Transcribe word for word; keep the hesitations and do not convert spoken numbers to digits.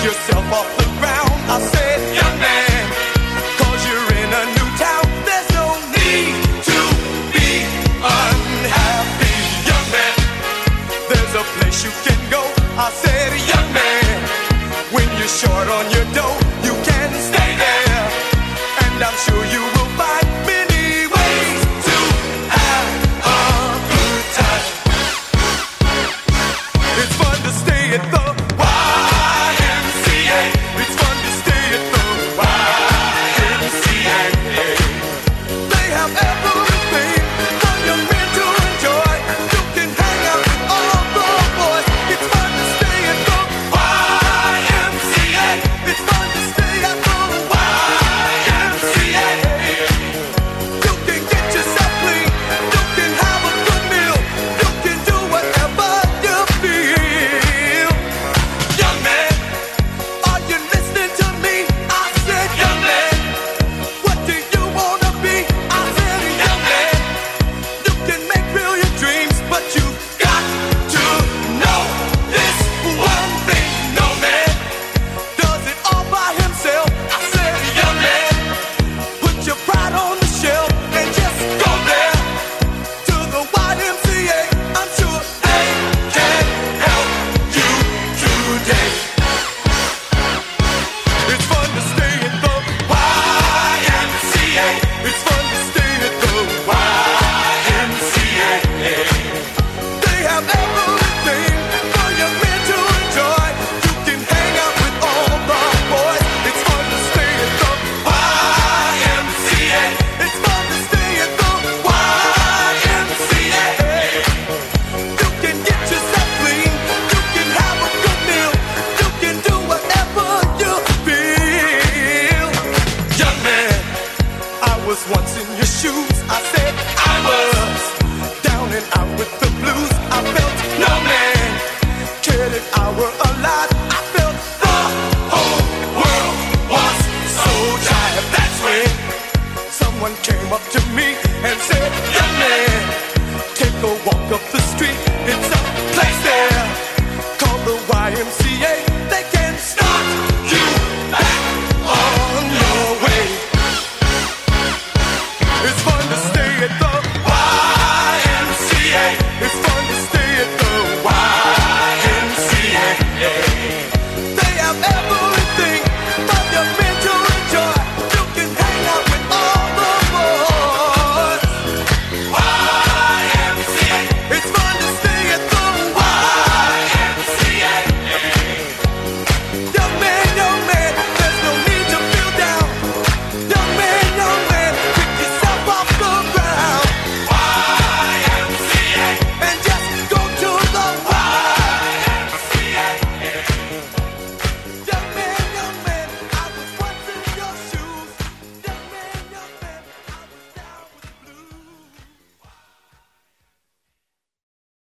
yourself off the ground. I said, young man, cause you're in a new town. There's no need to be unhappy, young man. There's a place you can go. I said, young man, when you're short on your dough, you can stay there. And I'm sure you will find